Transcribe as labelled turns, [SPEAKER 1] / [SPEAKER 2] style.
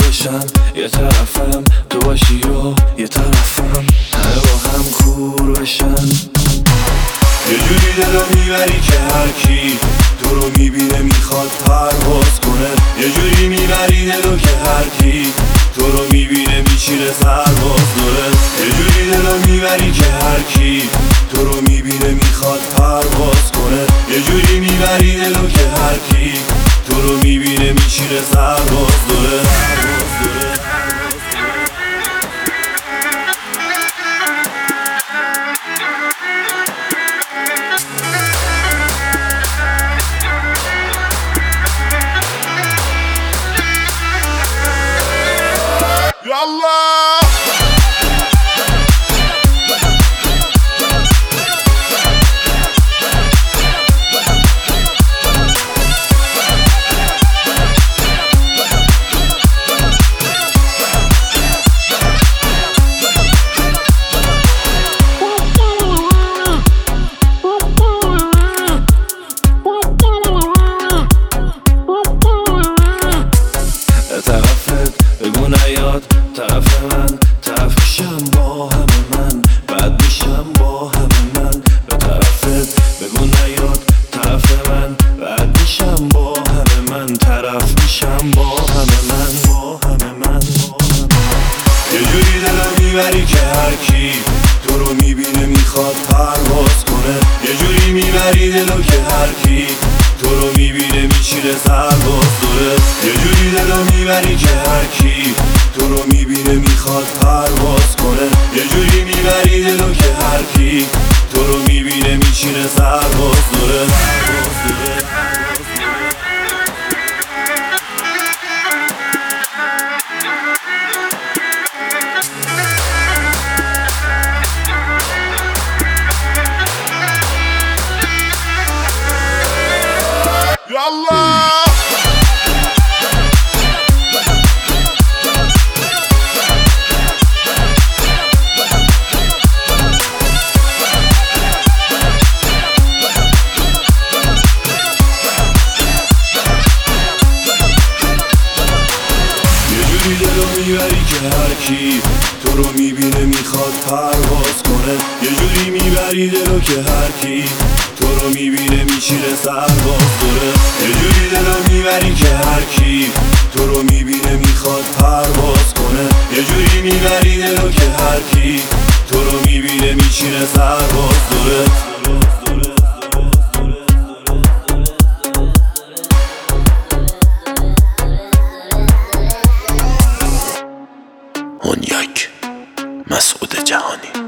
[SPEAKER 1] بشم یه طرفم تو باشی و یه طرفم همه با هم کور بشن.
[SPEAKER 2] یه جوری دلو میبری که هر کی تو رو میبینه میخواد پرواز کنه. یه جوری میبری دلو که هر کی تو رو میبینه میشینه سرباز داره. یه جوری دلو میبری که هر کی تو رو میبینه میخواد پرواز کنه. یه جوری میبری دلو که هر کی تو رو میبینه میشینه سرباز داره.
[SPEAKER 3] يلا
[SPEAKER 1] طرفت بگو نیاد طرف من، طرف میشم با همه من، بعد میشم با همه من. به طرفت بگو نیاد طرف من، بعد میشم با همه من، طرف میشم با همه من، با همه من.
[SPEAKER 2] یه جوری دلو میبری که هر کی تو رو میبینه میخواد پرواز کنه. یه جوری میبری دلو که هر کی تو رو میبینه میشینه سرباز داره. یه جوری دلو میبری که هر کی تو رو میبینه میخواد پرواز کنه. یه جوری میبری دلو که هر کی تو رو میبینه میشینه سرباز داره.
[SPEAKER 3] يلا
[SPEAKER 2] میبری که هر کی تو رو میبینه میخواد پرواز کنه. یه جوری میبری دلو که هر کی تو رو میبینه میشینه سرباز داره. یه جوری دلو میبری که هر کی تو رو میبینه میخواد پرواز کنه. یه جوری میبری دلو که هر کی تو رو میبینه میشینه سرباز داره.
[SPEAKER 4] هونیاک مسعود جهانی.